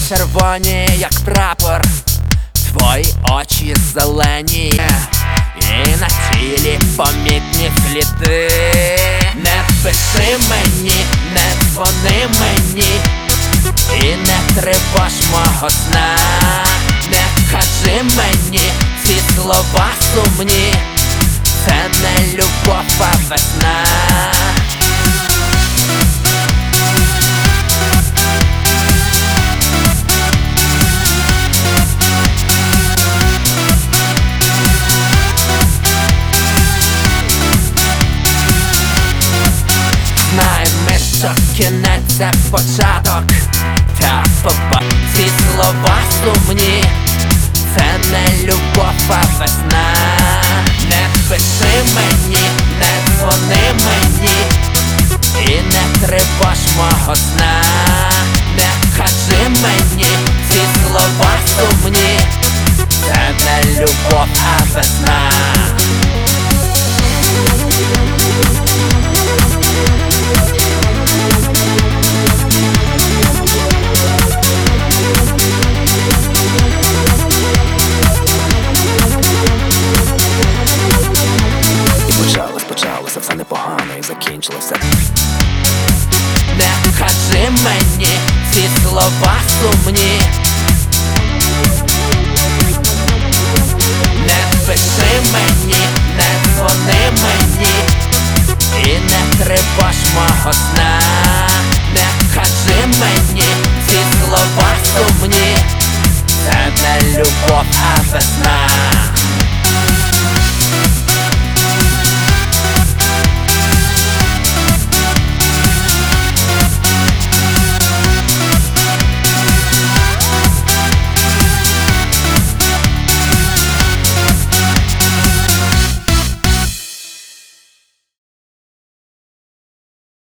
червоні, як прапор, твої очі зелені, і на тілі помітні сліди. Не пиши мені, не дзвони мені, і не тривож мого сна. Не кажи мені ці слова сумні, це не любов, а весна. Знаємо ми, що кінець — це початок, та ці слова сумні, це не любов, а весна. Не пиши мені, не дзвони мені, і не тривож мого сна. Не кажи мені ці слова сумні, це не любов, а весна. Почалося все непогано і закінчилося. Не кажи мені ці слова сумні, не пиши мені, не дзвони мені, і не тривож мого сна. Не кажи мені ці слова сумні,